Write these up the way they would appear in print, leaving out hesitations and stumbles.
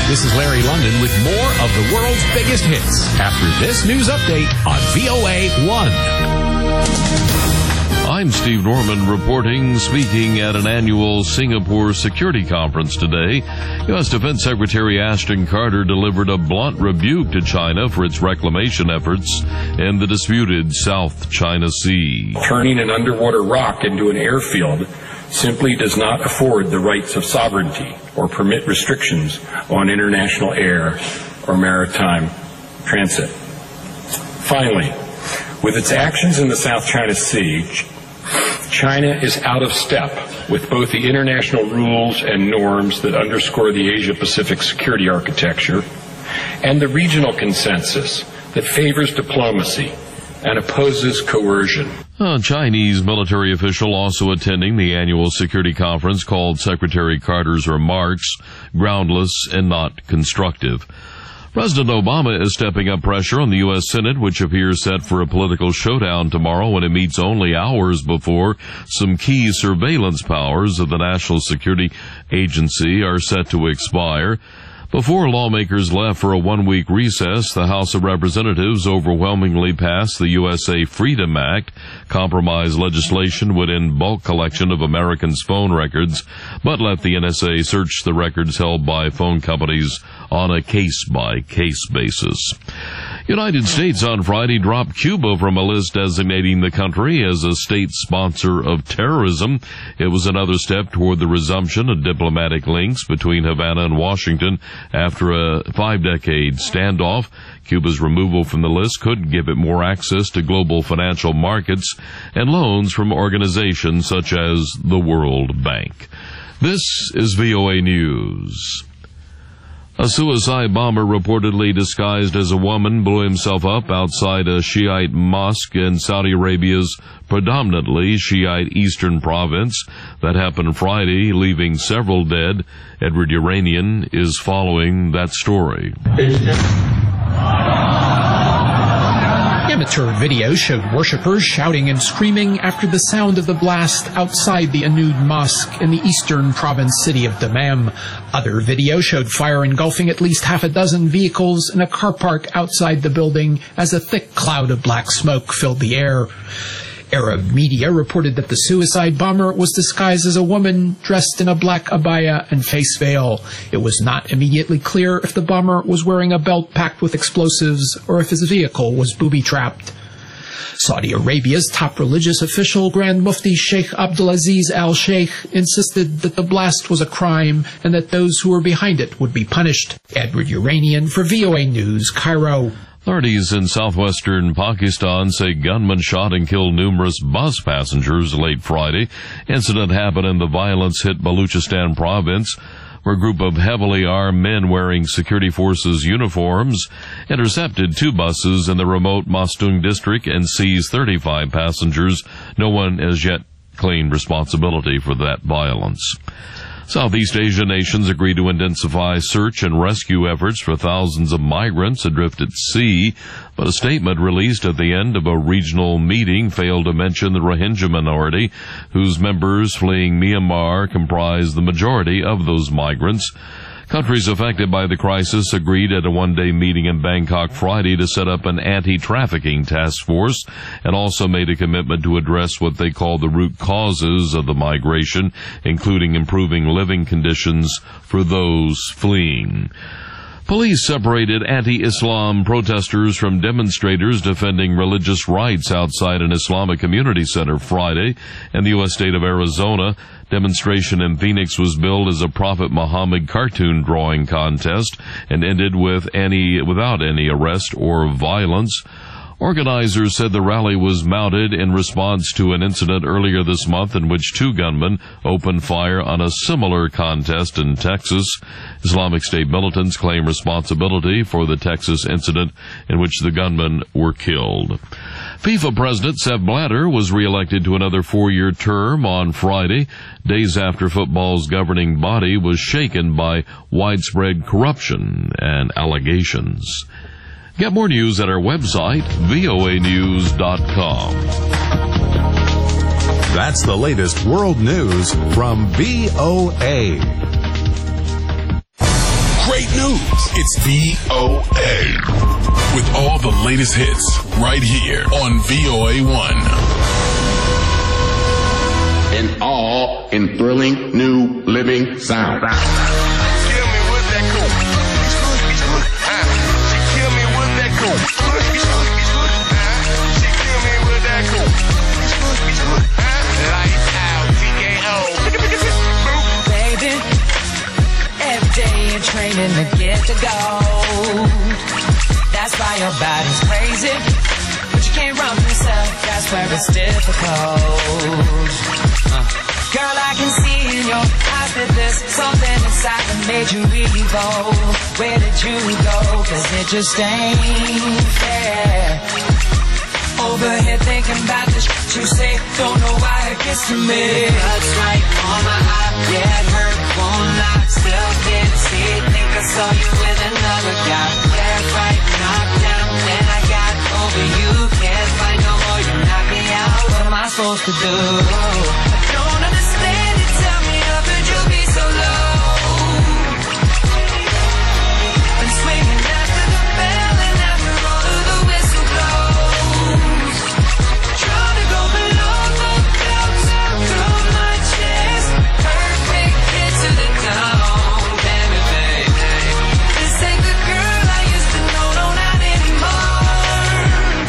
This is Larry London with more of the world's biggest hits after this news update on VOA 1. I'm Steve Norman reporting, speaking at an annual Singapore Security Conference today. U.S. Defense Secretary Ashton Carter delivered a blunt rebuke to China for its reclamation efforts in the disputed South China Sea. Turning an underwater rock into an airfield simply does not afford the rights of sovereignty or permit restrictions on international air or maritime transit. Finally, with its actions in the South China Sea, China is out of step with both the international rules and norms that underscore the Asia-Pacific security architecture and the regional consensus that favors diplomacy and opposes coercion. A Chinese military official also attending the annual security conference called Secretary Carter's remarks groundless and not constructive. President Obama is stepping up pressure on the U.S. Senate, which appears set for a political showdown tomorrow when it meets only hours before some key surveillance powers of the National Security Agency are set to expire. Before lawmakers left for a one-week recess, the House of Representatives overwhelmingly passed the USA Freedom Act. Compromise legislation would end bulk collection of Americans' phone records, but let the NSA search the records held by phone companies on a case-by-case basis. United States on Friday dropped Cuba from a list designating the country as a state sponsor of terrorism. It was another step toward the resumption of diplomatic links between Havana and Washington after a 5-decade standoff. Cuba's removal from the list could give it more access to global financial markets and loans from organizations such as the World Bank. This is VOA News. A suicide bomber reportedly disguised as a woman blew himself up outside a Shiite mosque in Saudi Arabia's predominantly Shiite eastern province. That happened Friday, leaving several dead. Edward Uranian is following that story. Amateur video showed worshippers shouting and screaming after the sound of the blast outside the Anud Mosque in the eastern province city of Dammam. Other video showed fire engulfing at least half a dozen vehicles in a car park outside the building as a thick cloud of black smoke filled the air. Arab media reported that the suicide bomber was disguised as a woman dressed in a black abaya and face veil. It was not immediately clear if the bomber was wearing a belt packed with explosives or if his vehicle was booby-trapped. Saudi Arabia's top religious official, Grand Mufti Sheikh Abdulaziz Al Sheikh, insisted that the blast was a crime and that those who were behind it would be punished. Edward Uranian for VOA News, Cairo. Authorities in southwestern Pakistan say gunmen shot and killed numerous bus passengers late Friday. Incident happened in the violence-hit Baluchistan province, where a group of heavily armed men wearing security forces uniforms intercepted 2 buses in the remote Mastung district and seized 35 passengers. No one has yet claimed responsibility for that violence. Southeast Asian nations agreed to intensify search and rescue efforts for thousands of migrants adrift at sea, but a statement released at the end of a regional meeting failed to mention the Rohingya minority, whose members fleeing Myanmar comprise the majority of those migrants. Countries affected by the crisis agreed at a one-day meeting in Bangkok Friday to set up an anti-trafficking task force and also made a commitment to address what they call the root causes of the migration, including improving living conditions for those fleeing. Police separated anti-Islam protesters from demonstrators defending religious rights outside an Islamic community center Friday in the U.S. state of Arizona. Demonstration in Phoenix was billed as a Prophet Muhammad cartoon drawing contest and ended without any arrest or violence. Organizers said the rally was mounted in response to an incident earlier this month in which 2 gunmen opened fire on a similar contest in Texas. Islamic State militants claim responsibility for the Texas incident in which the gunmen were killed. FIFA President Sepp Blatter was reelected to another 4-year term on Friday, days after football's governing body was shaken by widespread corruption and allegations. Get more news at our website, voanews.com. That's the latest world news from VOA. Great news! news. It's VOA. With all the latest hits right here on VOA1. And all in thrilling new living sound. Training to get to go. That's why your body's crazy, but you can't run yourself. That's where it's difficult. Girl, I can see in your eyes that there's something inside that made you evil. Where did you go? 'Cause it just ain't fair. Over here thinking about the shit you say. Don't know why it gets to me. Blood's right on my eye. Yeah, it hurt, won't lie. Still can't see it. Think I saw you with another guy. Yeah, right, knocked down. Then I got over you. Can't find no more. You knock me out. What am I supposed to do? I don't understand it. Tell me, how could you be so low? Been swinging after the bell and after all of the whistle blows. Trying to go below the belt through my chest. Perfect hit to the dome. Damn it, baby. This ain't the girl I used to know. No, not anymore.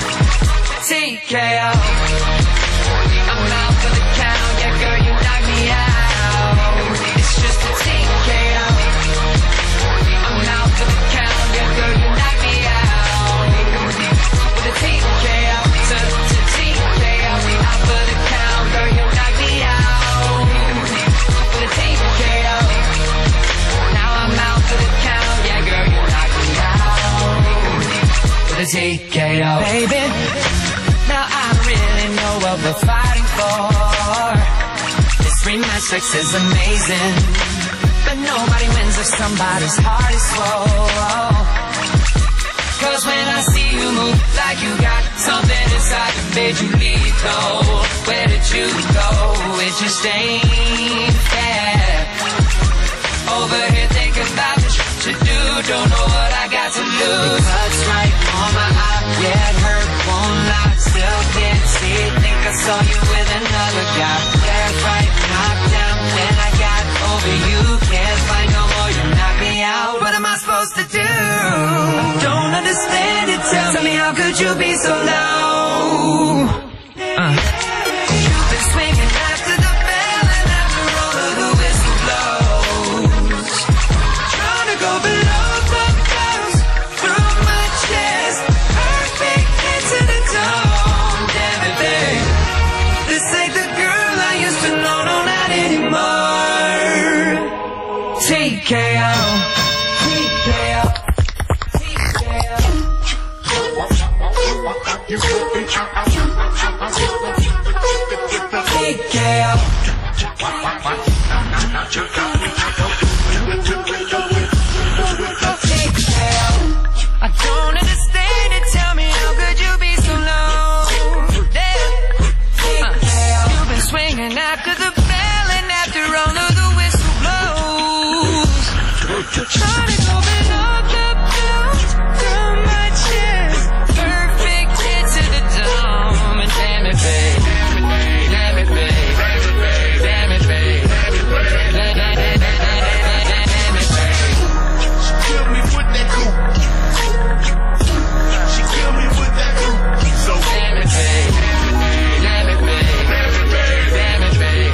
TKO. I'm out for the count. Yeah, girl, you knock me out. It's just a TKO. I'm out for the count. Yeah, girl, you knock me out. With a TKO to TKO. Out for the count. Girl, you knock me out. With a TKO. Now I'm out for the count. Yeah, girl, you knock me out. With a TKO. Baby, now I really know what we're fighting for. This rematch sex is amazing, but nobody wins if somebody's heart is full. 'Cause when I see you move like you got something inside that made you lethal. Where did you go? It just ain't fair. Over here thinking about the shit you do. Don't know what I got to lose. Blood's right on my eye. Yeah, it hurt, won't lie. Still can't see it. Think I saw you with another guy. Yeah, right, knocked down. Then I got over you. Can't find no more. You knock me out. What am I supposed to do? I don't understand it. Tell me, how could you be so low? You've been swinging after the bell and after all of the whistle blows. Trying to go below the belt through my chest. Perfect hit to the dome. Damn it, babe. This ain't the girl I used to know. No, not anymore. TKO. TKO. TKO. TKO. I don't understand it. Tell me, how could you be so low? You've been swinging after the bell and after all of the whistle blows. Trying to go below the belt through my chest. Perfect hit to the dome. And damn it, babe. Damn it, babe. Damn it, babe. Damn it, babe. She killed me with that coupe. She killed me with that coupe. So damn it, babe. Damn it, babe. Damn it, babe.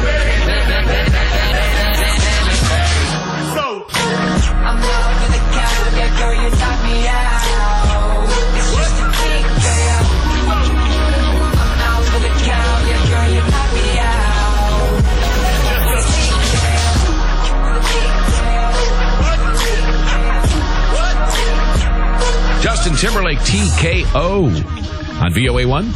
so I'm out for the count. Yeah, girl, you knock me out. It's just a TKO. I'm out for the count. Yeah, girl, you knock me out. It's TKO. Justin Timberlake, TKO on VOA1.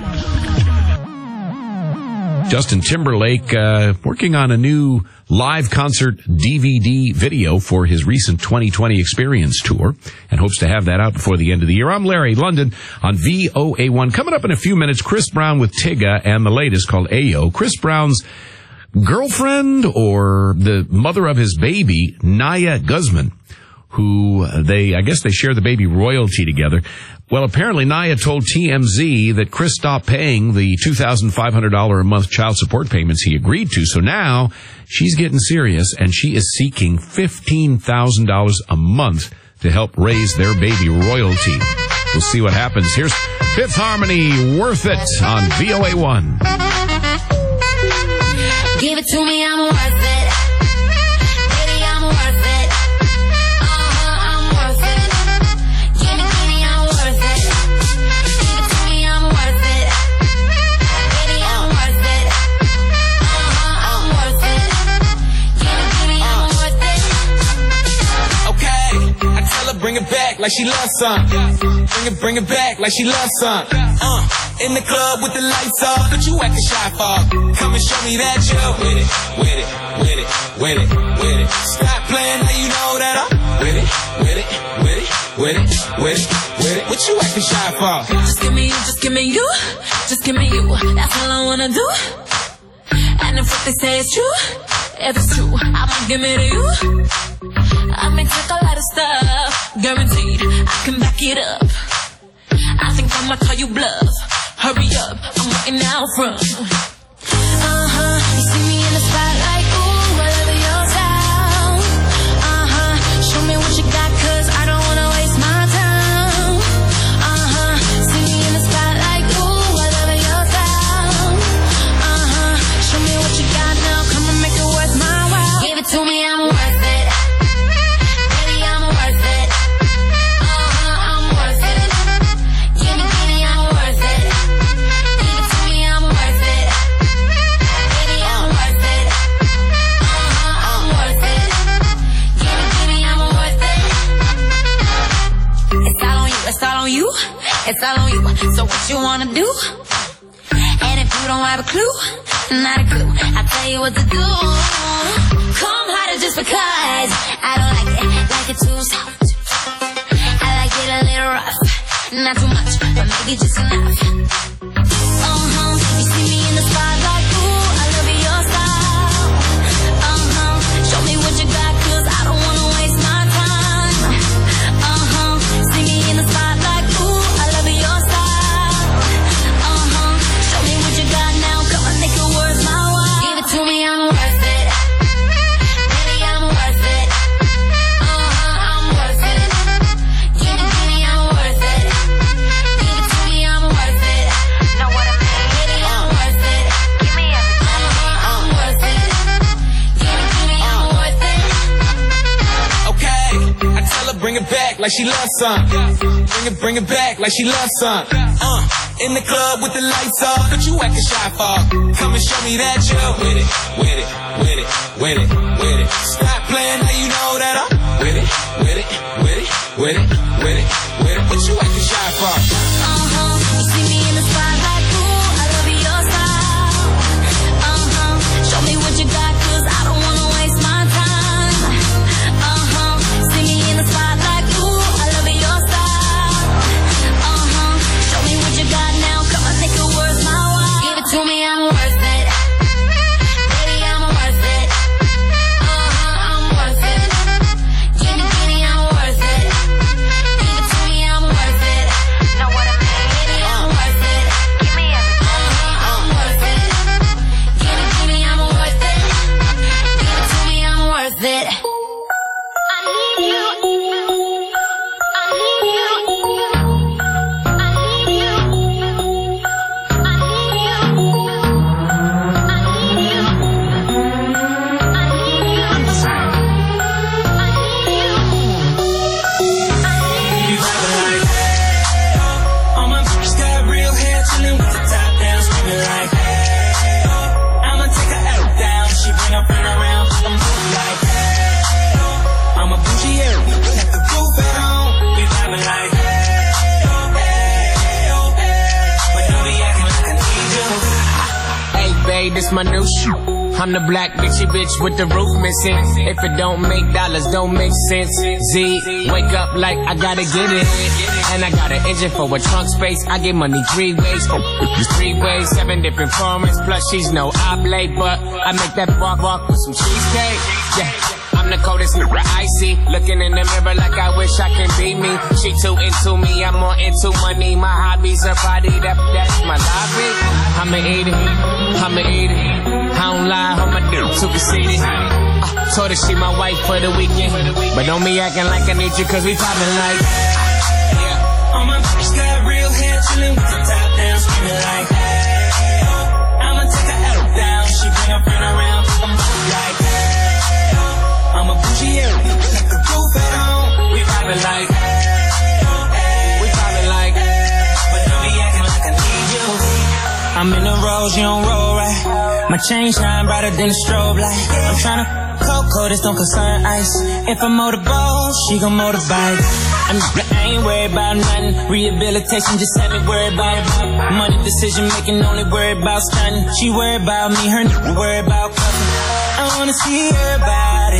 Justin Timberlake working on a new live concert DVD video for his recent 2020 Experience tour and hopes to have that out before the end of the year. I'm Larry London on VOA1. Coming up in a few minutes, Chris Brown with Tyga and the latest called Ayo. Chris Brown's girlfriend or the mother of his baby, Naya Guzman, who I guess they share the baby royalty together. Well, apparently Nia told TMZ that Chris stopped paying the $2,500 a month child support payments he agreed to. So now she's getting serious, and she is seeking $15,000 a month to help raise their baby royalty. We'll see what happens. Here's Fifth Harmony, Worth It, on VOA1. Give it to me, I'm worth it. Baby, I'm worth it. I'm worth it. Give me, I'm worth it. Give it to me, I'm worth it. Baby, I'm worth it. I'm worth it. Give me, I'm worth it. Okay, I tell her bring it back like she loves some. Bring it back like she loves some. In the club with the lights off, but you acting shy for. Come and show me that you're with it, with it, with it, with it, with it. Stop playing, now you know that I'm with it, with it, with it, with it, with it, with it. What you acting shy for? Just give me you, just give me you, just give me you. That's all I wanna do. And if what they say is true, if it's true, I'ma give it to you. I may take a lot of stuff, guaranteed I can back it up. I think I'ma call you bluff. Hurry up, I'm waiting out front. You see me in the spotlight, ooh, I love your style. Show me what you got, cause I don't wanna waste my time. See me in the spotlight, ooh, I love your style. Show me what you got now, come and make it worth my while. Give it to me, I'm worth it. Baby, I'm worth it. I'm worth it. Give me, I'm worth it. Give it to me, I'm worth it. Baby, I'm worth it. I'm worth it. Give me, I'm worth it. It's all on you, it's all on you, it's all on you. So what you wanna do? And if you don't have a clue, not a clue, I'll tell you what to do. Come harder just because I don't like it too soft. I like it a little rough, not too much, but maybe just enough. You see me in the spotlight, ooh, I love your style. Show me what you got, cause I don't wanna waste my time. See me in the spotlight, ooh, I love your style. Show me what you got now, come on, make it worth my while. Give it to me, I'm worth it. Baby, I'm worth it. I'm worth it. Give me, I'm worth it. Give it to me, I'm worth it. Know what I mean? Baby, I'm worth it. Give me everything. I'm worth it. Give me, I'm worth it. Okay, I tell her bring it back like she loves some. Bring it back like she loves some. In the club with the lights off, but you acting shy for. Come and show me that you're with it, with it, with it, with it, with it. Stop playing, now you know that I'm with it, with it, with it, with it, with it, with it. What you acting shy for? You see me in the spotlight, ooh, I love your style. Show me what you got, cause I don't wanna waste my time. See me in the spotlight, ooh, I love your style. Show me what you got now, come on, make it worth my while. Give it to me, I'm worth it. Baby, I'm worth it. I'm worth it. Give me, I'm worth it. Give it to me, I'm worth it. Know what I mean? Baby, I'm worth it. Give me everything. I'm worth it. Give me, I'm worth it. Give it to me, I'm worth it. I need you. I need you. I need you. I need you. I need you. I need you. All my bitches got real hair, chillin' with the top down, screaming like, hey, oh. I'ma take her out down, she bring her friend around, I'm moving like, hey, oh. I'm a bougie, yeah, have the roof at home, we vibing like, hey, oh, hey, oh, hey. But don't be acting like I need you. Hey babe, this my new shoe. I'm the black bitchy bitch with the roof missing. If it don't make dollars, don't make sense. Z, wake up like I gotta get it. And I got an engine for a trunk space. I get money 3 ways. 3 ways, 7 different formats. Plus she's no oblate, but I make that walk with some cheesecake. Yeah, I'm the coldest nigga I see. Looking in the mirror like I wish I can be me. She too into me, I'm more into money. My hobbies are body, that's my lobby. I'ma eat it, I'ma eat it. I don't lie, on my dick too conceited. Told her she my wife for the weekend, but don't be acting like I need you, cause we poppin' like. All my bitches got real hair, chillin' with the top down, screaming like, hey, oh. I'ma take her out down, she bring her friend around, I'm like, hey, oh. I'm a bougie, yeah, like a roof at home. We poppin' like, hey, oh. We poppin' like, but don't be acting like I need you. I'm in the rose, you don't roll right. My chain shine brighter than a strobe light. I'm tryna Coco, this don't concern ice. If I motorboat, she gon' motorbike. I ain't worried about nothing. Rehabilitation just had me worried about money. Decision making, only worried about stunning. She worried about me, her nigga worried about cuffing. I wanna see her body.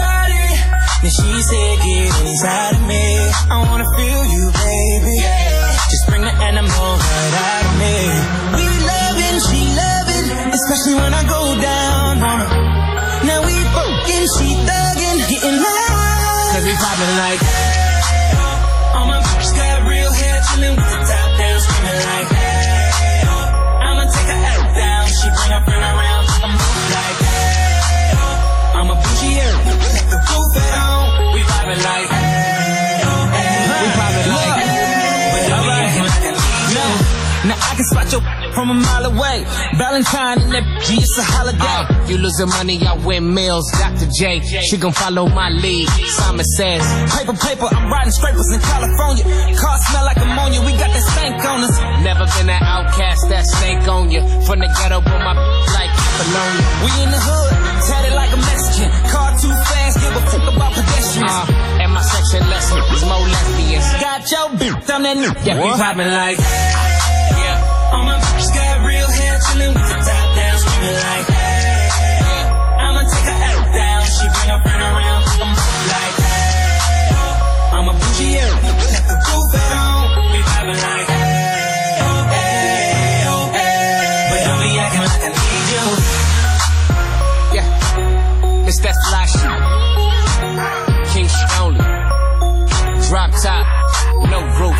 Then she said, get inside of me. I wanna feel you, baby. Just bring the animal right out of me. We loving, she loving, especially when I go down on her. Now we fucking, she thuggin', getting loud. Cause we poppin' like, hey, oh. All my bitches got real hair, chillin' with the top down, screamin' like, hey, oh. I'ma take her out down, she bring her friend around, I'm like, hey, oh. I'm a bougie, yeah, like the roof at home. We poppin' like, hey, oh, hey. We poppin' like, but don't be acting like I need you. Now I can spot your from a mile away. Valentine and that G, it's a holiday. You losing money, I win meals. Dr. J, she gon' follow my lead. Simon says, Paper, I'm riding scrapers in California. Cars smell like ammonia, we got that stank on us. never been an outcast, that snake on you. From the ghetto, but my like Apollonia. We in the hood, tatted like a Mexican. Car too fast, give a fuck about pedestrians. And my section lesson is more lesbians. Got your bitch, I'm that nigga. Yeah, we poppin' like, yeah. All my bitches got real hair, chillin' with the top down, screamin' like, hey, oh. I'ma take her out down, she bring her friend around, I'm like, hey, oh. I'm a bougie, yeah, like the roof at home. We poppin' like, hey, oh, hey, oh, hey. But don't be acting like I need you. Yeah, it's that fly shit. King shit only. Drop top, no roof.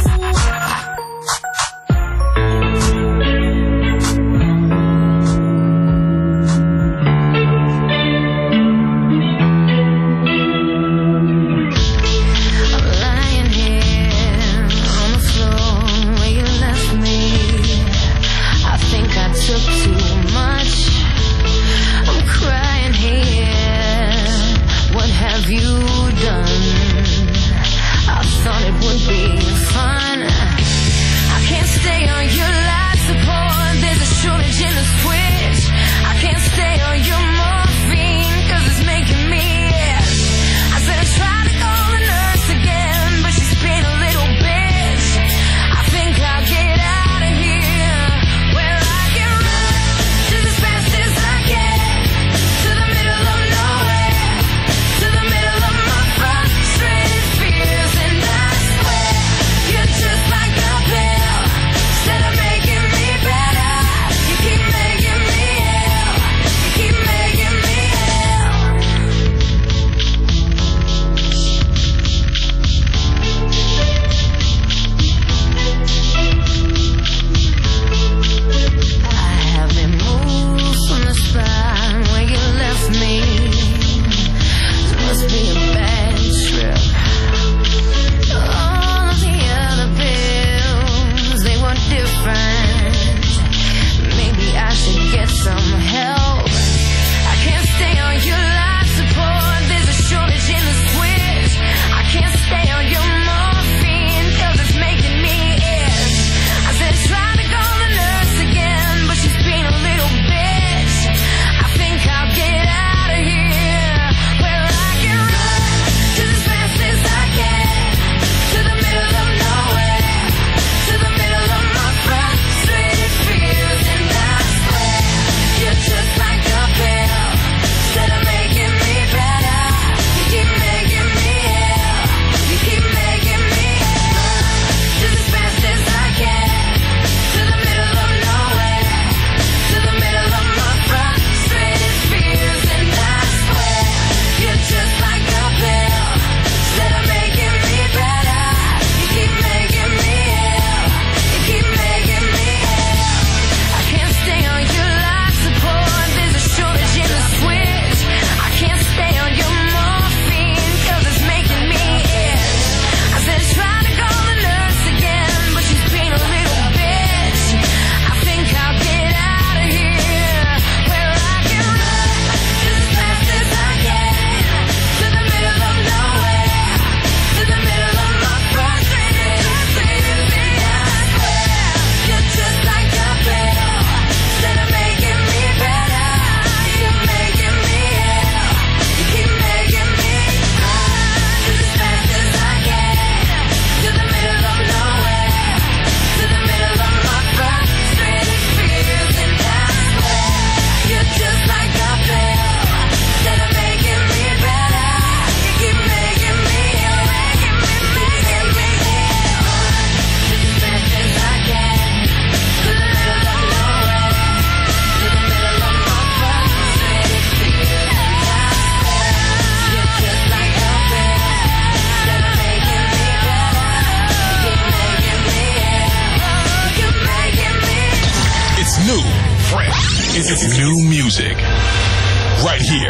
It's new music. Right here.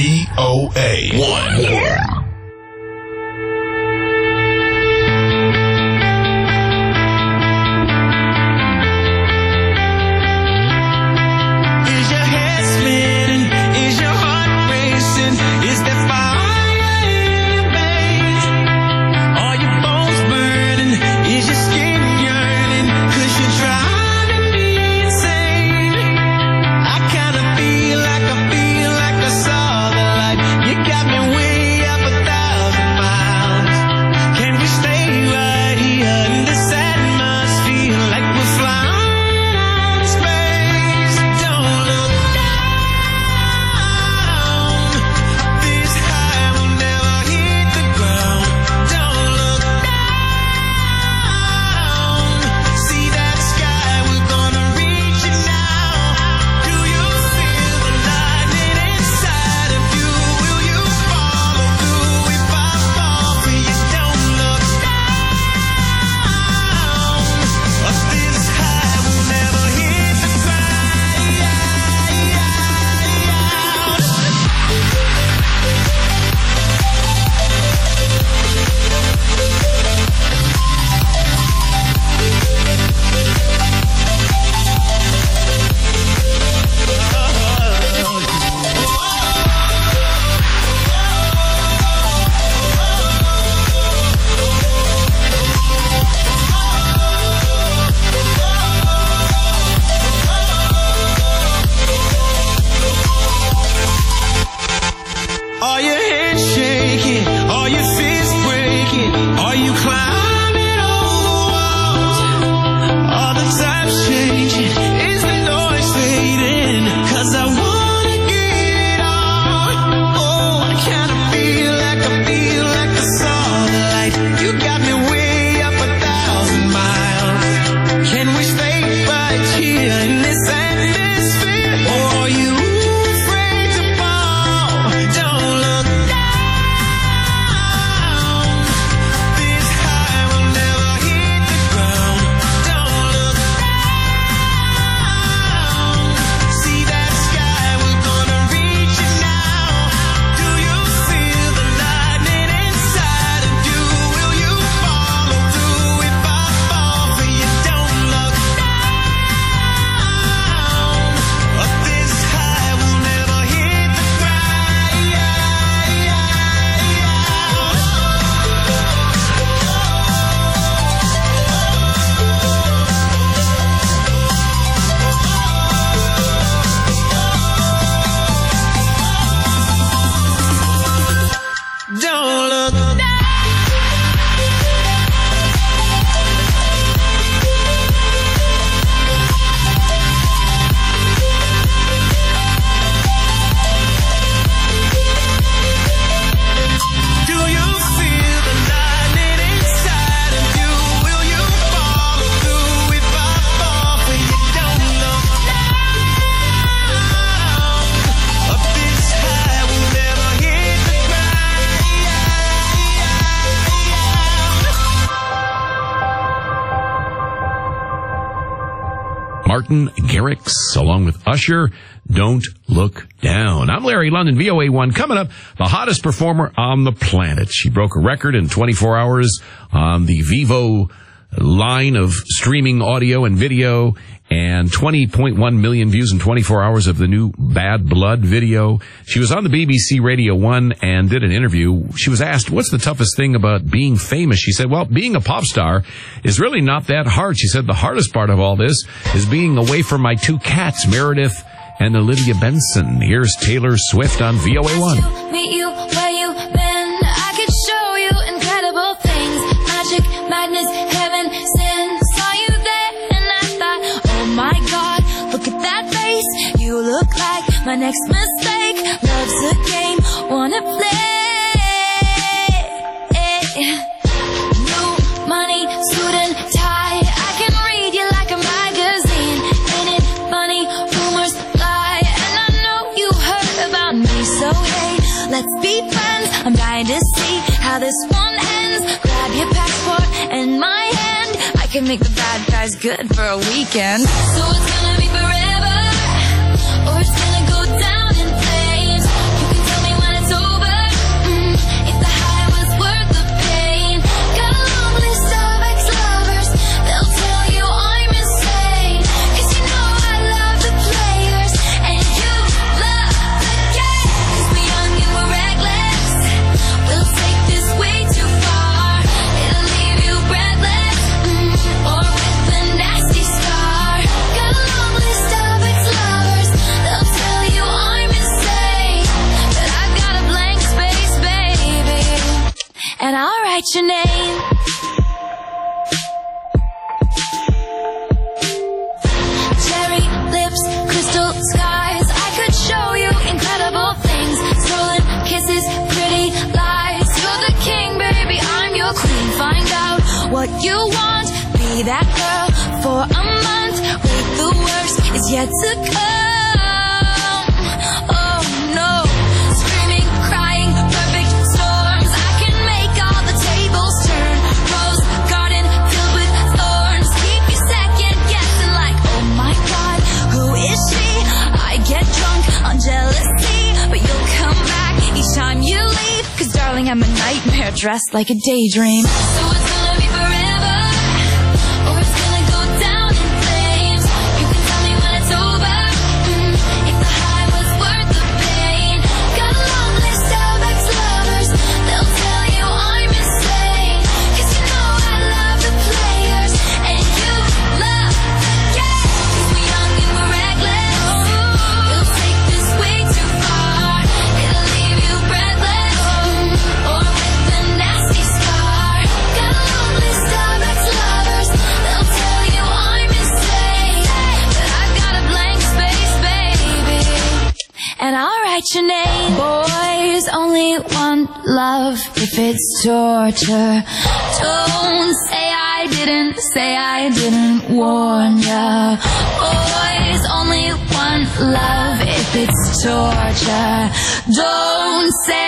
VOA 1. Martin Garrix, along with Usher, Don't Look Down. I'm Larry London, VOA 1. Coming up, the hottest performer on the planet. She broke a record in 24 hours on the Vivo line of streaming audio and video, and 20.1 million views in 24 hours of the new Bad Blood video. She was on the BBC Radio 1 and did an interview. She was asked, what's the toughest thing about being famous? She said, well, being a pop star is really not that hard. She said, the hardest part of all this is being away from my two cats, Meredith and Olivia Benson. Here's Taylor Swift on VOA 1. Meet you where you been. I could show you incredible things. Magic, madness, heaven, sin. Saw you there and I thought, oh my God, look at that face. You look like my next mistake. Love's a game, wanna play. New money, suit and tie. I can read you like a magazine. Ain't it funny? Rumors lie, and I know you heard about me. So hey, let's be friends. I'm dying to see how this one ends. Grab your passport and my hand. I can make the bad guys good for a weekend. So it's gonna be forever, write your name. Cherry lips, crystal skies. I could show you incredible things. Stolen kisses, pretty lies. You're the king, baby, I'm your queen. Find out what you want. Be that girl for a month. Wait, the worst is yet to come. Oh no. Screaming, crying, perfect storms. I can make all the tables turn. Rose garden filled with thorns. Keep you second guessing like, oh my god, who is she? I get drunk on jealousy, but you'll come back each time you leave. Cause darling, I'm a nightmare dressed like a daydream. So it's gonna be forever, or it's gonna go down in flames. You can tell me when it's over, if the high was worth the pain. Got a long list of ex-lovers, they'll tell you I'm insane. Cause you know I love the players, and you love the game. Cause we're young and we're reckless, we'll take this way too far. It'll leave you breathless, or with a nasty scar. Got a long list of ex-lovers, they'll tell you I'm insane. But I've got a blank space, baby, and I'll write your name. Boys only want love if it's torture. Don't say I didn't warn ya. Boys only want love if it's torture. Don't say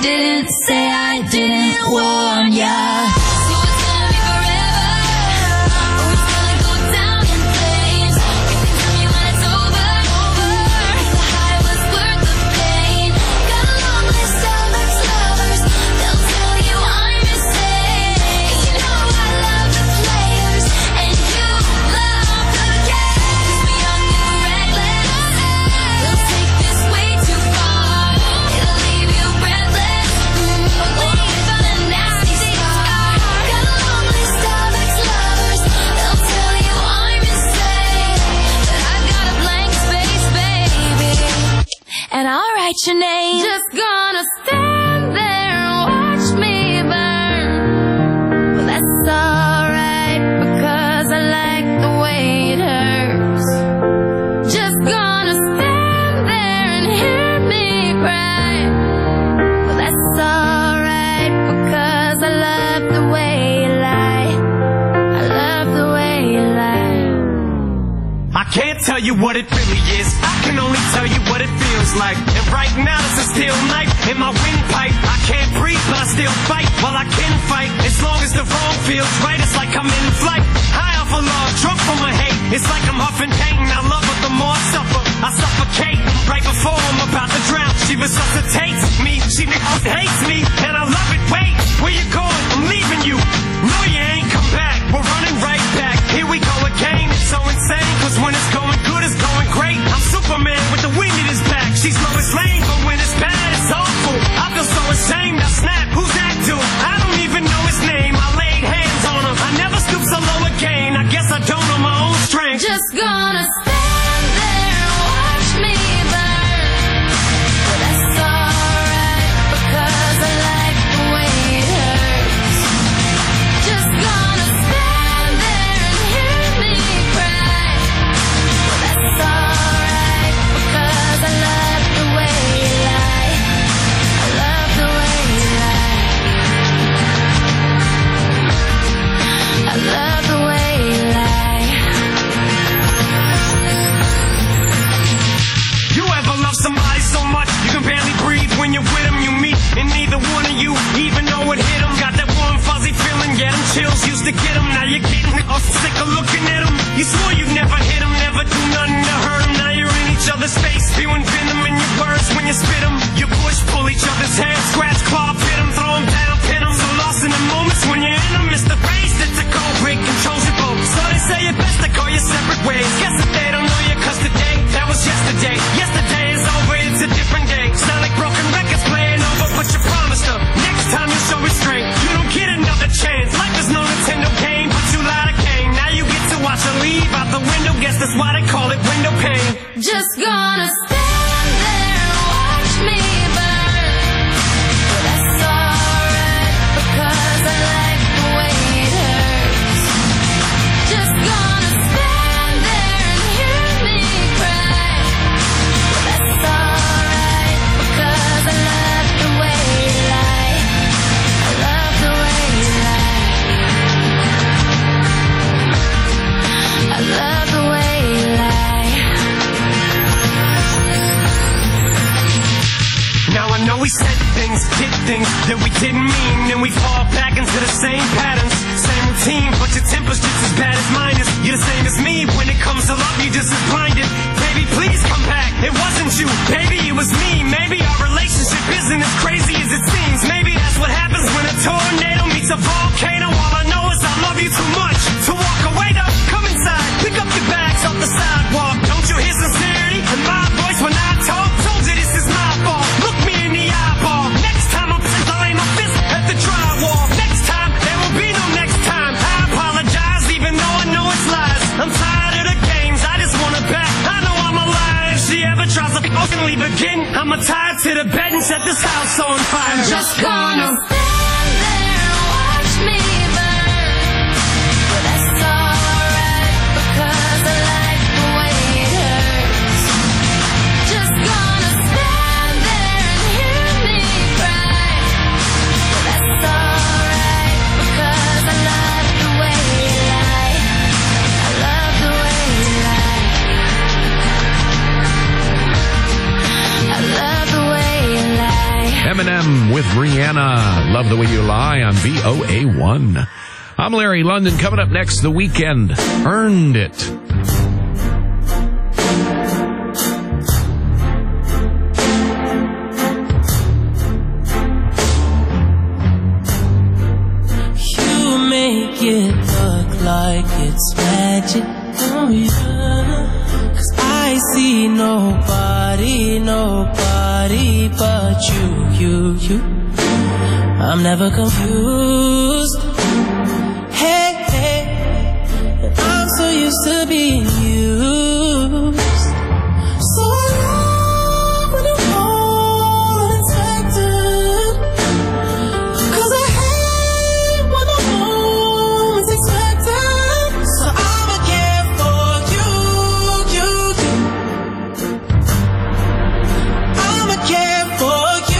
I didn't warn ya. So it's gonna be forever, or it's gonna go down in flames. You can tell me when it's over, if the high was worth the pain. Got a long list of ex-lovers, they'll tell you I'm insane. Cause you know I love the players, and you love the game. Cause we're young and we're reckless, we'll take this way too far. It'll leave you breathless, or with a nasty scar. Got a long list of ex-lovers, they'll tell you I'm insane. But I've got a blank space, baby, and I'll write your name. Just gonna stand there and watch me burn. Well, that's alright, because I like the way it hurts. Just gonna stand there and hear me cry. Well, that's alright, because I love the way you lie. I love the way you lie. I can't tell you what it really is, I can only tell you what it feels like. And right now it's a steel knife in my windpipe. I can't breathe but I still fight, while I can fight. As long as the wrong feels right, it's like I'm in flight. High off of love, drunk from my hate. It's like I'm huffing pain, I love her the more I suffer. I suffocate, right before I'm about to drown. She resuscitates me, she hates me, and I love it. Wait, where you going? I'm leaving you. No, you ain't come back, we're running right back. Here we go again, it's so insane. Cause when it's going good, it's going great. I'm Superman with the wind in his back. She's Lois Lane, but when it's bad, it's awful. I feel so ashamed, I snap, who's that dude? I don't even know his name, I laid hands on him. I never stoop so low again, I guess I don't know my own strength. Just gonna stand there and watch me burn. Well, that's alright, because I like the way it hurts. Just gonna stand there and hear me cry. Well, that's alright, because I love the way you lie. I love the way you lie. I love the way you lie. You ever love somebody so much you can barely breathe when you're with them? You meet and neither one of you even know it hit them. Got that warm fuzzy feeling, yeah, them chills used to get them. Now you're getting sick of looking at them. You swore you'd never hit them, never do nothing to hurt them. Now you're in each other's face, spewing venom in your words when you spit them. You push, pull each other's hair, scratch, claw, pit them, throw them down, pin them. So lost in the moments when you're in them, it's the face that's a cold break, controls your boat. So they say it best to go your separate ways. Guess that they don't know you, cause today, that was yesterday. Yesterday is over, it's a different day. Sound like broken records playing over, but you promised her next time you show restraint. You don't get another chance. Life is no Nintendo game, but you lied again. Now you get to watch her leave out the window. Guess that's why they call it window pane. Just gonna stand there and watch me burn. things that we didn't mean, and we fall back into the same patterns, same routine, but your temper's just as bad as mine is. You're the same as me. When it comes to love, you're just as blinded. Baby, please come back. It wasn't you, baby, it was me. Maybe our relationship isn't as crazy as it seems. Maybe that's what happens when a tornado meets a volcano. All I know is I love you too much to walk away. Now come inside, pick up your bags off the sidewalk. Don't you hear sincerity in my voice when I talk? Told you this is my fault. Look me in the eyeball. Next time I'm pissed, I'll aim my fist at the drywall. Next time, there will be no next time. I apologize even though I know it's lies. I'm tired of the games, I just want it back. I know I'm alive. If she ever tries to fucking leave again, I'ma tie her to the bed and set this house on fire. I'm just gonna stand there and watch me burn. But that's alright, because I like the way it hurts. Just gonna stand there and hear me cry. But that's alright, because I love the way you lie. I love the way you lie. I love the way you lie. Eminem with Rihanna, Love the Way You Lie on VOA1. I'm Larry London. Coming up next, The Weekend, Earned It. You make it look like it's magic, oh yeah. 'Cause I see nobody but you. I'm never confused. Hey, and I'm so used to being used. So I love when you fall unexpected. 'Cause I hate when the moment's expected. So I'ma care for you. I'ma care for you.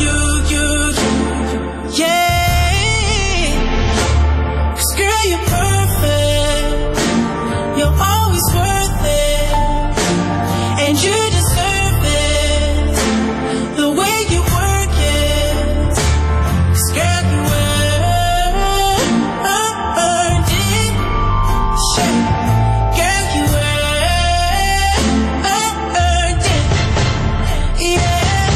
Yeah. 'Cause girl, you're perfect. You're always worth it. And you deserve it. The way you work it. 'Cause girl, you earned it. Shit. Girl, you earned it. Yeah.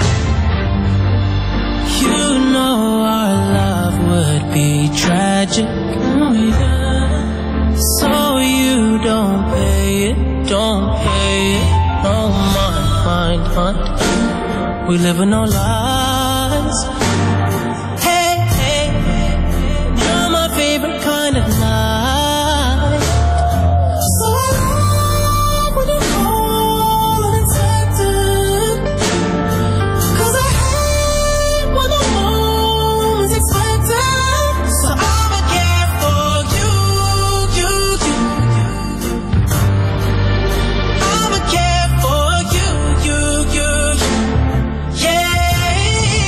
You know our love would be tragic, oh yeah. So you don't pay it. Oh mind. We live in no lies. Hey, you're my favorite kind of night. So I love when you call unexpected. 'Cause I hate when the moment's expected. So I'ma care for you. I'ma care for you. Yeah.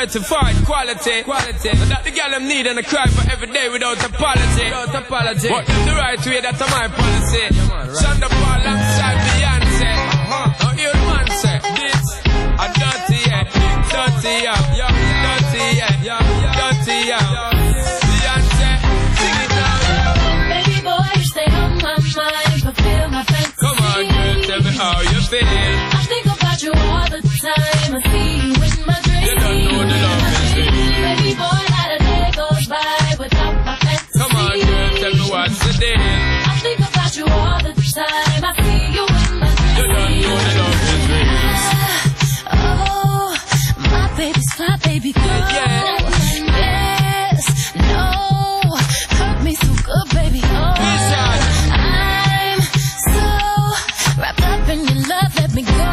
certified quality. So that the girl them need and I cry for every day without apology. But the right way, that's my policy. Shonda Paul alongside Beyonce. Now hear the man say, this a dirty, yeah. Dirty, yeah. Dirty, yeah. Dirty, yeah. Beyonce, sing it now. Baby boy, you stay on my mind, fulfill my fantasy. Come on, girl, tell me how you feel. I think about you all the time. I see you in my dreams. You don't know the love is real. Baby boy, not a day goes by without my fantasy. Come on, girl, tell me what's the deal. I think about you all the time. I see you in my dreams. You don't know the love is real. Oh, my baby's fly, baby girl. Yes, no, hurt me so good, baby. Oh, I'm so wrapped up in your love. Let me go.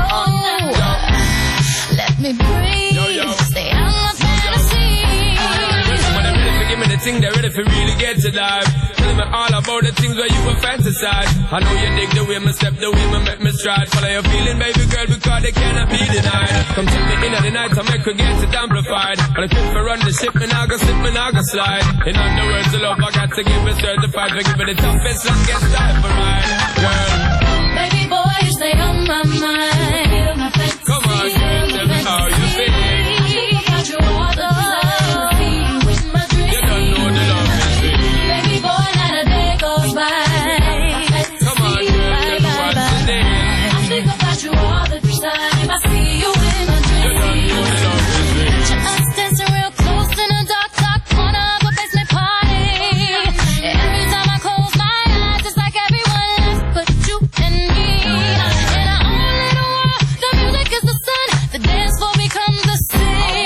Let me breathe. Stay out my fantasy. When they're ready to give me the thing, they're ready for really get to life. Tell me all about the things where you were fantasize. I know you dig the way me step, the way me make me stride. Follow your feeling, baby girl, because they cannot be denied. Come take me in at the night, I make her get it amplified. But if I run the ship, me now go slip, me now go slide. In other words, the love I got to give it certified. For give it the toughest, longest time for ride. Girl, baby boy, you stay on my mind. My fantasy. Come on, girl, tell me how you feel. I think about you all the time. I see you in my dreams. You don't know the love is real. Baby boy, not a day goes by. Come on, girl, tell me what's the deal. I think about you all the time. I see you in my dreams. You don't know the love is real. Picture us dancing real close in a dark corner of a basement party. Every time I close my eyes, it's like everyone left but you and me. In our own little world, the music is the sun. The dance floor becomes the sea.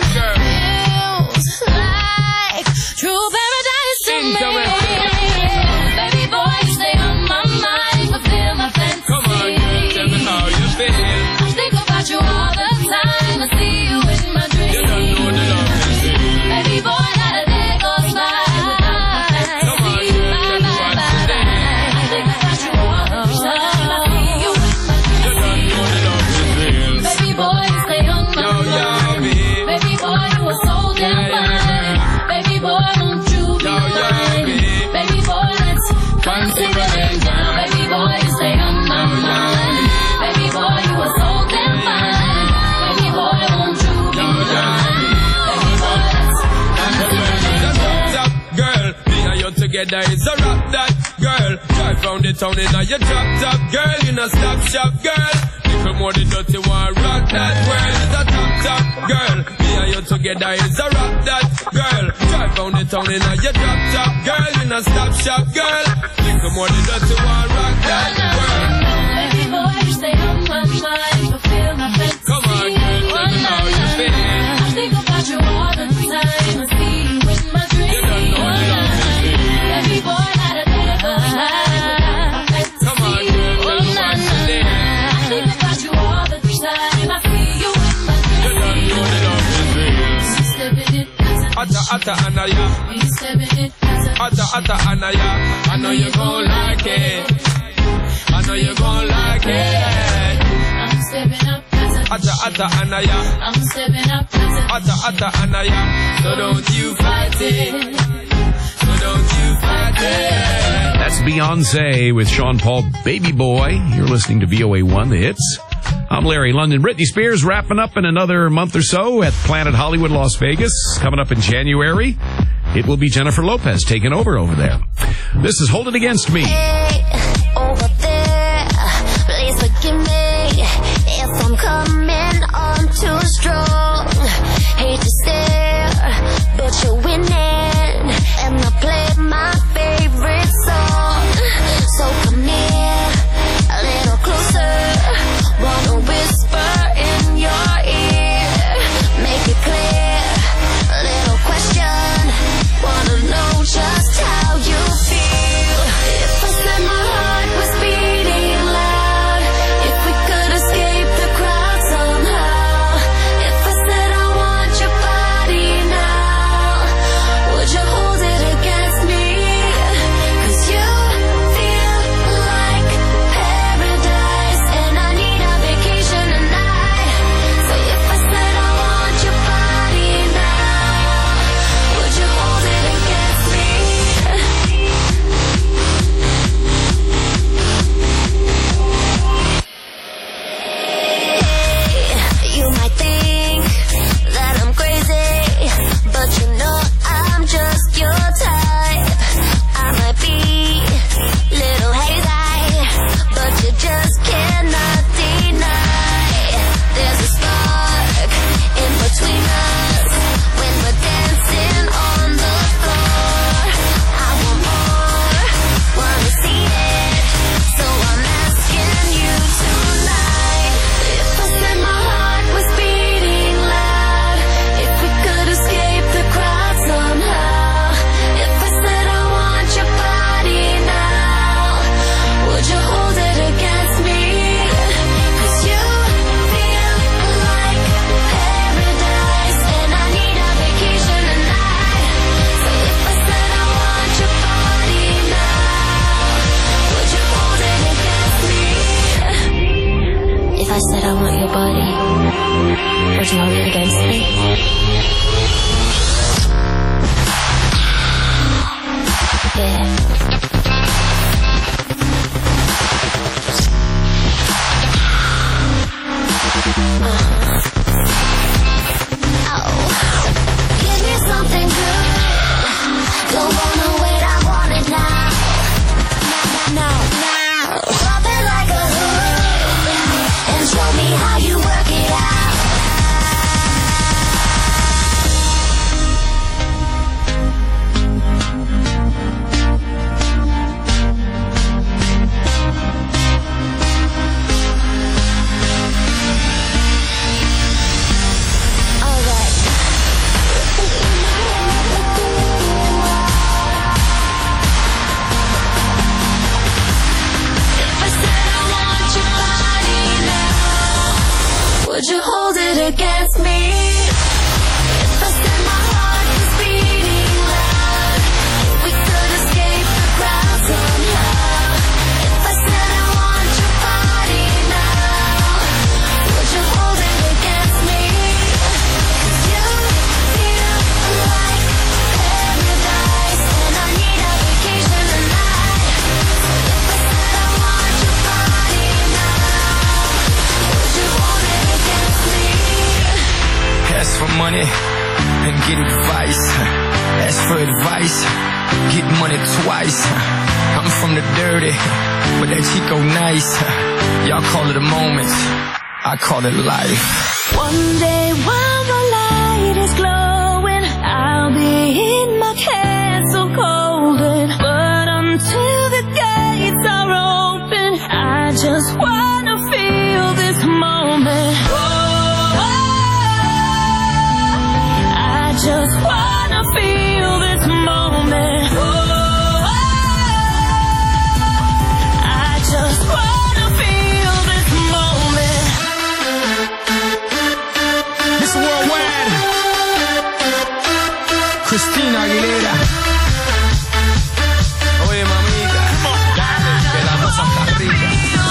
Feels like true paradise to me. Baby boy, you stay on my mind, fulfill my fantasy. Come on, girl, tell me how you feel. I think about you all the time. I see you in my dreams. You don't know the love is real. Baby boy, not a day goes by without my fantasy. Come on, girl, tell me what's the deal. I think about you all the time. I see you in my dreams. You don't know the love is real. Baby boy, you stay on my mind. Baby boy, you are so damn fine. Baby boy, won't you be mine? Baby boy, let's fancy running down. Baby boy, you stay on my mind. Baby boy, you are so damn fine. Baby boy, won't you be mine? Baby boy, let's fancy running down. Girl, me and you together is a rap that girl. Drive round the town in a your drop top girl. You know stop shop girl. Little more the dirty one rock that world is a top girl. Me and you together is a rap that girl. Drive round the town in a your drop top girl. You know stop shop girl. Little more the dirty one rock that world. Baby boy, you stay on my mind, fulfill my fantasy. Come on, girl, tell me how you feel. I think about you all the time. I see you in my dreams. You don't know the love is real. Baby boy, not a day goes by without my fantasy. Come on, girl, tell me what's the deal. I think about you all the time. I see you in my dreams. You don't know the love is real. You stepping it, Atta Anaya, you stepping it, Atta Anaya. I know you gon' like it. I know you gon' like it. I'm stepping up, Atta Anaya, I'm stepping up, Atta Anaya. So don't you fight it. So don't you fight it. That's Beyonce with Sean Paul, Baby Boy. You're listening to VOA1, the hits. I'm Larry London. Britney Spears wrapping up in another month or so at Planet Hollywood, Las Vegas. Coming up in January, it will be Jennifer Lopez taking over there. This is Hold It Against Me. Hey, over there, please forgive me if I'm coming on too strong. Hate to stare, but you're winning, and I play my favorite song. So come here, a little closer, wanna whisper in your ear, make it clear, a little question, wanna know just how you feel. If I set my heart said I want your body, would you hold it against me? Yeah. Give me something good. Don't wanna wait, I want it now. Now. Drop it like a hood and show me how you work it out. Would you hold it against me? If I said my heart was beating loud, if we could escape the crowd somehow. If I said I want your body now, would you hold it against me? 'Cause you feel like paradise, and I need a vacation tonight. So if I said I want your body now, would you hold it against me? Ask for money and get advice. Ask for advice, get money twice. I'm from the dirty, but that Chico nice. Y'all call it a moment, I call it life. One day while the light is glowing, I'll be in my castle golden. But until the gates are open, I just wanna feel this moment. I just wanna feel this moment. I just wanna feel this moment. Mr. Worldwide, Christina Aguilera. Oye, mamita, dale, que la cosa está rica.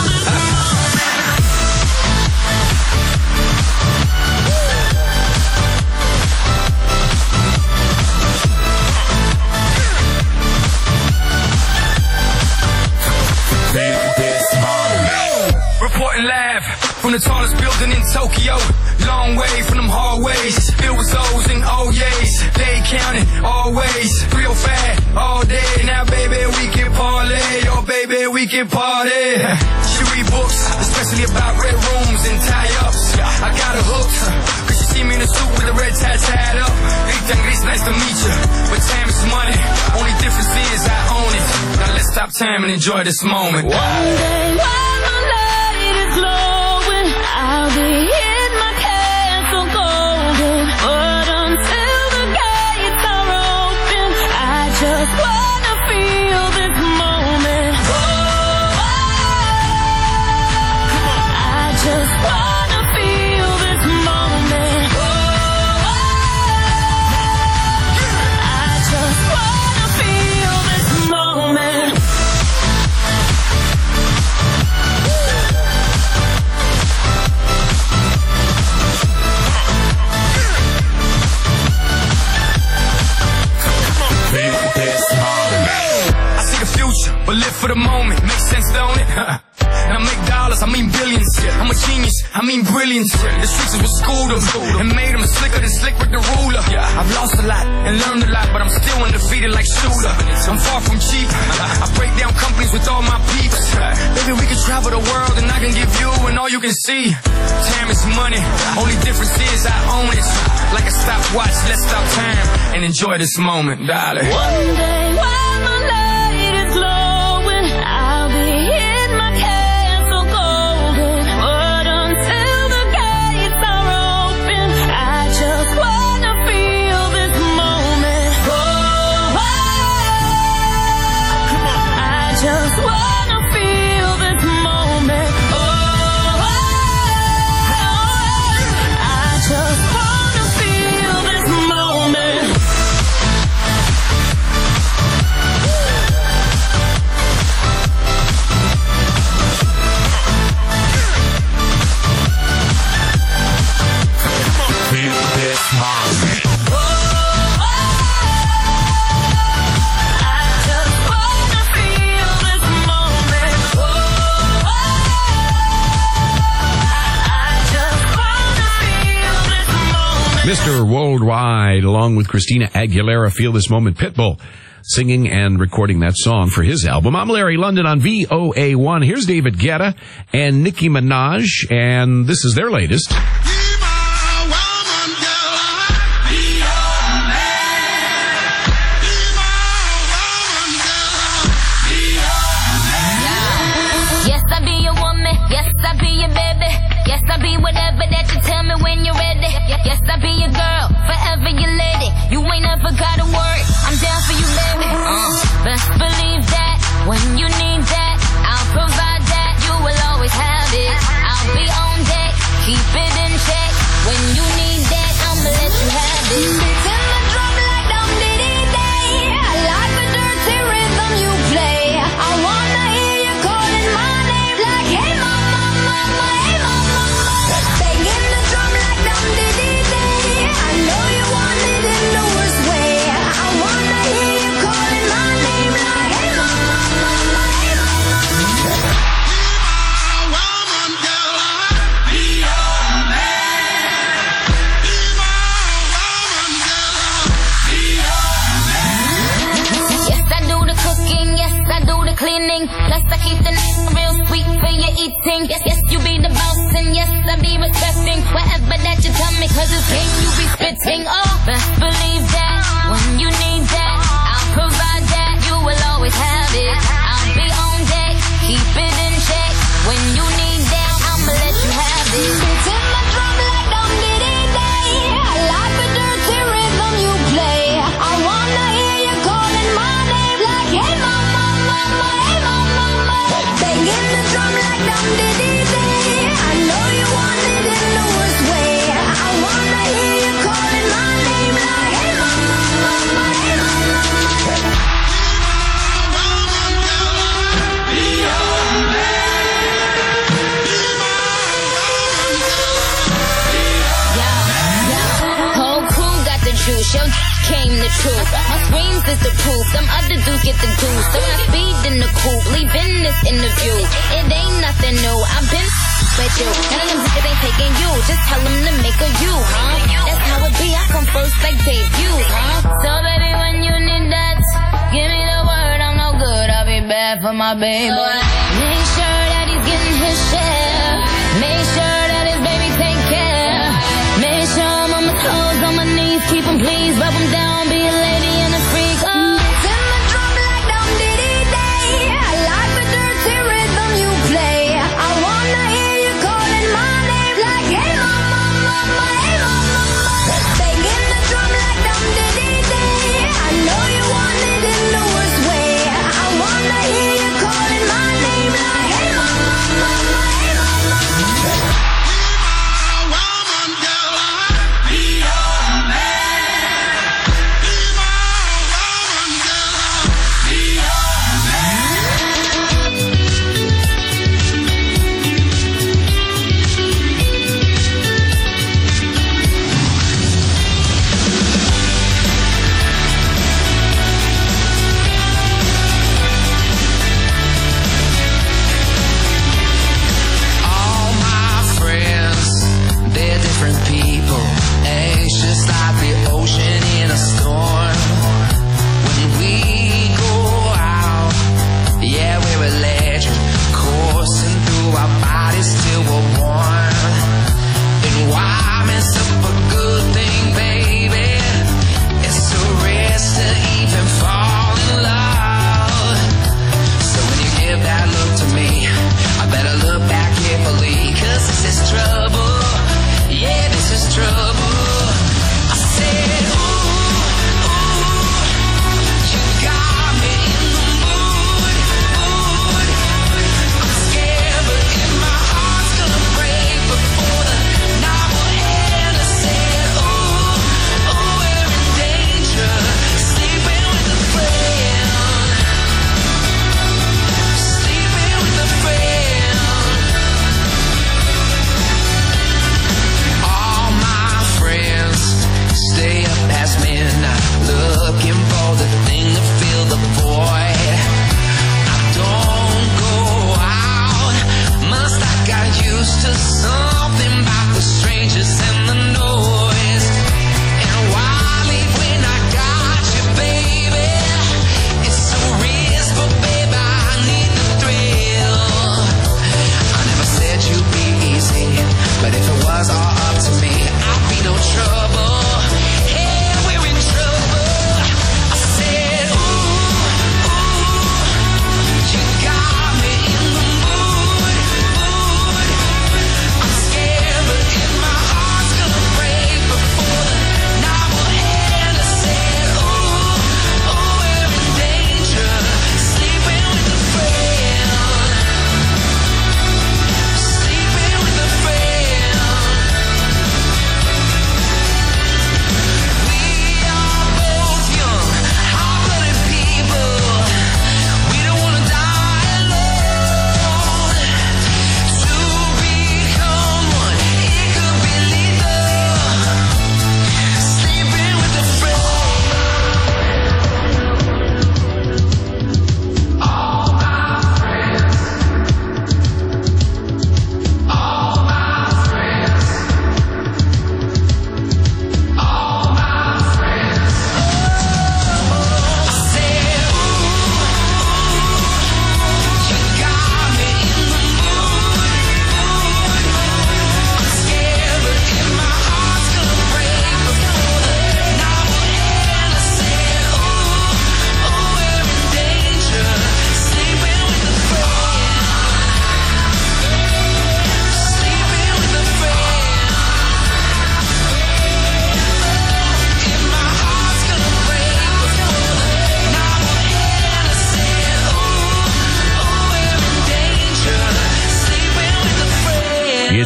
Reporting live from the tallest building in Tokyo. Long way from them hallways, filled with O's and O's. They counting always, 305 all day. Now baby we can parlay, oh baby we can party. She read books, especially about red rooms and tie-ups. I got her hooked, cause she see me in a suit with a red tie tied up. Rita and Gris, nice to meet you, but time is money. Only difference is I own it. Now let's stop time and enjoy this moment. One day while the light is glowing, I'll be in my castle golden. But until the gates are open, I just wanna feel this moment. I just wanna feel this moment. I just wanna feel this moment. I see the future, but live for the moment. Makes sense, don't it? And I make dollars, I mean billions. I'm a genius, I mean brilliance. The streets is what schooled them and made them slicker than slick with the ruler. I've lost a lot and learned a lot, but I'm still undefeated like Shooter. I'm far from cheap. I break down companies with all my peeps. Baby, we can travel the world and I can give you and all you can see. Time is money, only difference is I own it. Like a stopwatch, let's stop time and enjoy this moment, darling. One day while the light is glowing, I'll be in my castle golden. But until the gates are open, I just wanna feel this moment. I just wanna feel this moment. I just wanna feel this moment. Mr. Worldwide, along with Christina Aguilera, Feel This Moment, Pitbull, singing and recording that song for his album. I'm Larry London on VOA1. Here's David Guetta and Nicki Minaj, and this is their latest. Yes, I be your woman. Yes, I be your baby. Yes, I be whatever that you tell me when you're ready. Yes, I be your girl, forever your lady. You ain't never gotta worry. I'm down for you, baby. Best believe that when you need that, I'll provide that. You will always have it. I'll be on deck, keep it in check. When you need that, I'ma let you have it. Beats in the drum like dum diddy day. I like the dirty rhythm you play. I wanna hear you calling my name like, hey mama, mama, hey mama. Banging the drum like dum diddy day. I know you want it in the worst way. I wanna hear you calling my name like, hey mama, mama, hey mama. Yes, I do the cooking, yes, I do the cleaning. Plus I keep the real sweet for your eating. Yes, yes, you be the boss and yes, I be respecting whatever that you tell me, cause it's game you be spitting. Oh, best believe that when you need that, I'll provide that. You will always have it. I'll be on deck, keep it in check. When you need that, I'ma let you have it. Beats in the drum like dum diddy day. I like the dirty rhythm you play. I wanna hear you calling my name like, hey mama, mama, hey mama. Banging the drum like dum diddy day. I know you want it in the worst way. I wanna hear you calling my name like, hey mama, mama, hey mama. Whole crew got the juice, yo came the truth. My screams is the proof, them other dudes get the juice. So I speed in the coupe, leaving this interview. It ain't nothing new, I've been with you. None of them niggas ain't taking you, just tell them to make a you, huh? That's how it be, I come first like debut, huh? So baby, when you need that, give me the word, I'm no good, I'll be bad for my baby. Make sure that he's getting his share. Make sure that his baby take care. Make sure I'm on my toes, on my knees, keep him please, rub him down, be a lady and a freak. Oh, it's in the drum like dum diddy day. I like the dirty rhythm you play. I wanna hear you calling my name like, hey mama, mama, hey mama. Banging the drum like dum diddy day. I know you want it in the worst way. I wanna hear you calling my name like,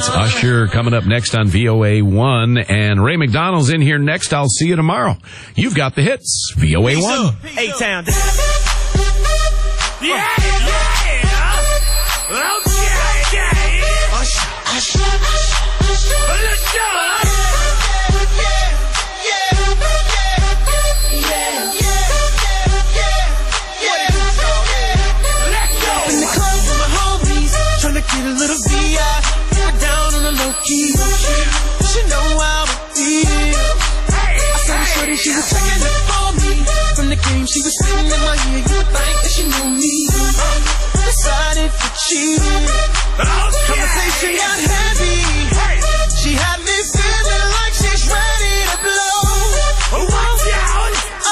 It's Usher coming up next on VOA1. And Ray McDonald's in here next. I'll see you tomorrow. You've got the hits. VOA1. A-Town. Yeah. Get a little VI, get down on the low key. She know how it feel. I saw the shorty, she was checking up for me. From the game, she was sitting in my ear. You would think that she knew me. Decided to cheat. Conversation got heavy. She had me feeling like she's ready to blow. Watch out!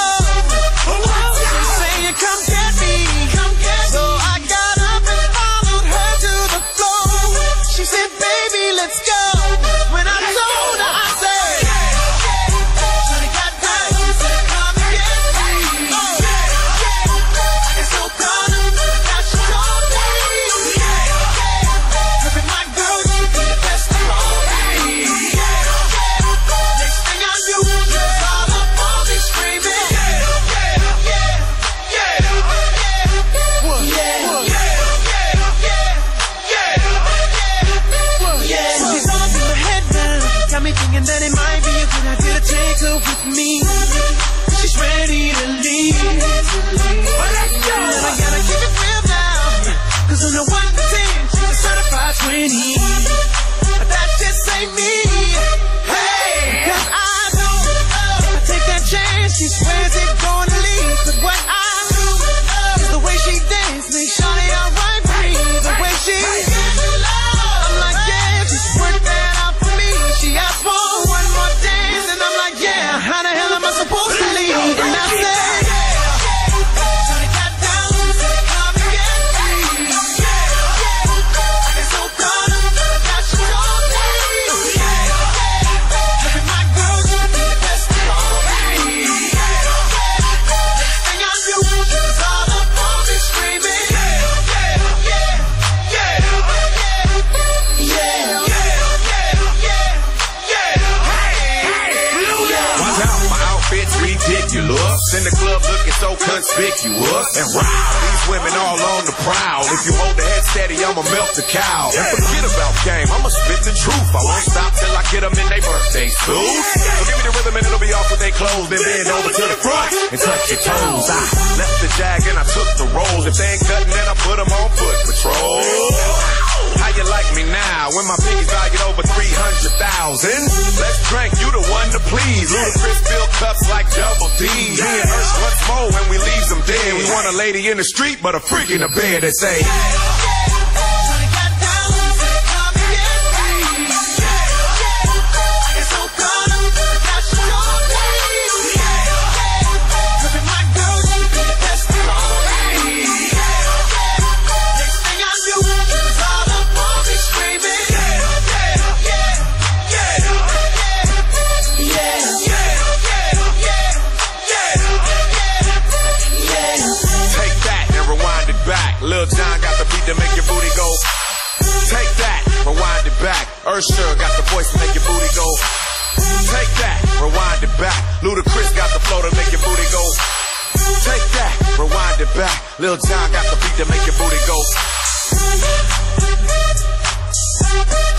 She's saying, come get me, come get me. So I got up and followed her to the floor. She said, baby, let's go. When I told her, I said, shawty got down, she said, come and get me. It's so proud of her, now she told me. Look at my girl, she be the best of all me. Next thing I knew, she was all up on me screaming. She's all in my head down, got me thinking that it might be a good idea to take her with me. She's ready to leave. Well, let's go. And I gotta keep it real now, 'cause on the 1 to 10, she's a certified 20. But that just ain't me. Hey, 'cause I know if I take that chance, she swears it's gonna leave. But what I do is the way she dance makes shawty outright breathe. The way she I'm like, yeah, just work that out for me. She asked for one more dance, and I'm like, yeah, how the hell am I supposed to leave? And I said, shawty got down, she said, come and get me. I'm so proud of her, now she told me. Look at my girl, she be the best of all me. Next thing I knew, she was all up on me screaming. Watch out, my outfit's ridiculous. In the club looking so conspicuous. And wow, these women all on the prowl. If you hold the head steady, I'ma melt the cow. And forget about game, I'ma spit the truth. I won't stop till I get them in their birthday suits. So give me the rhythm and it'll be off with their clothes. Then bend over to the front and touch your toes. I left the jag and I took the rolls. If they ain't cutting, then I put them on foot patrol. How you like me now when my piggy's valued over 300,000? Let's drink, you the one to please. Ludacris fill cups like Double D. Me and Ursh once more when we leave them dead. We want a lady in the street, but a freak in the bed that say, Lil Jon got the beat to make your booty go. Take that, rewind it back. Usher got the voice to make your booty go. Take that, rewind it back. Ludacris got the flow to make your booty go. Take that, rewind it back. Lil Jon got the beat to make your booty go.